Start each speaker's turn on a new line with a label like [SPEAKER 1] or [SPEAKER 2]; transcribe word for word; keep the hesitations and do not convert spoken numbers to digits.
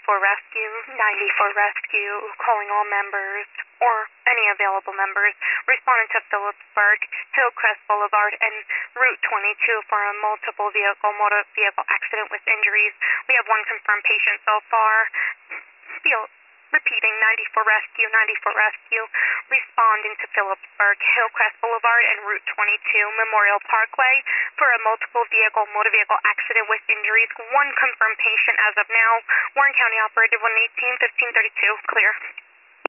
[SPEAKER 1] for rescue, ninety for rescue, calling all members, or any available members, responding to Phillipsburg, Hillcrest Boulevard, and Route twenty-two for a multiple vehicle motor vehicle accident with injuries. We have one confirmed patient so far. Feel Repeating, ninety for rescue, ninety for rescue, responding to Phillipsburg, Hillcrest Boulevard, and Route twenty-two, Memorial Parkway, for a multiple vehicle, motor vehicle accident with injuries. One confirmed patient as of now. Warren County Operator one eighteen, fifteen thirty-two, clear.